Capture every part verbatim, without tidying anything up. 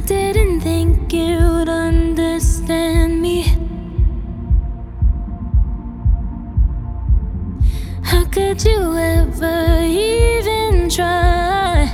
didn't think you'd understand me. How could you ever even try?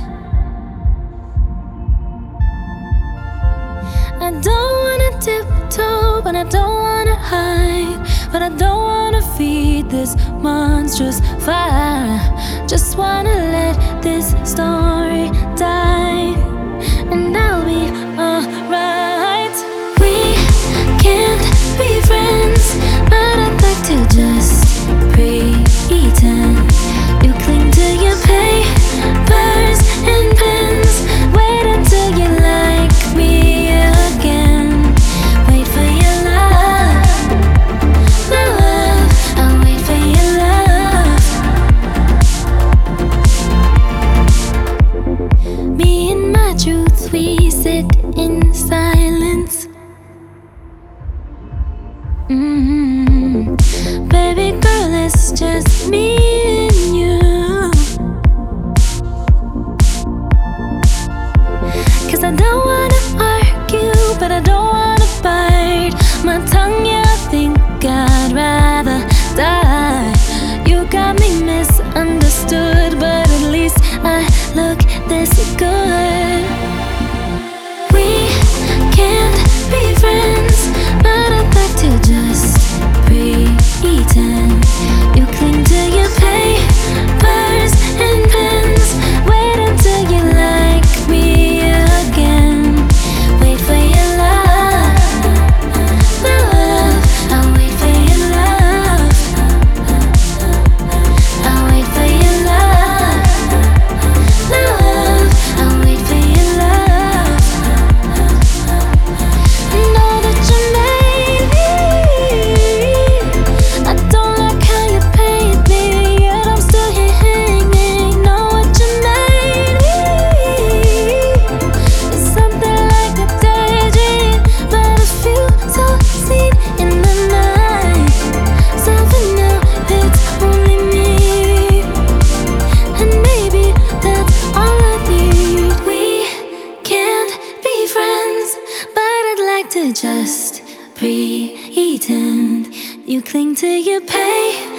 I don't wanna tiptoe, but I don't wanna hide. But I don't wanna feed this monstrous fire. Just wanna let this story die, and I'll be alright. We can't be friends, but I'd like to just pretend. You cling to your papers and pens. Wait until you like me again. Wait for your love, my love. I'll wait for your love. Me and my truth, we sit in silence. Mm-hmm. Baby girl, it's just me and you. 'Cause I don't wanna argue, but I don't wanna bite my tongue. Yeah, I think I'd rather die. You got me misunderstood, but at least I look this good. We can't be friends, but I'd like to just pretend. You cling to your papers and pens. Wait until you like me again. Wait for your love, my love. I'll wait for your love. I'll wait for your love, my love. I'll wait for your love. Know that you made me. I don't like how you paid me, yet I'm still here hanging. Know what you made me. It's something like a daydream, but a few so seen in the night. So for now, it's only me, and maybe that's all I need. We can't be friends, but I'd like to just pretend. You cling to your pain.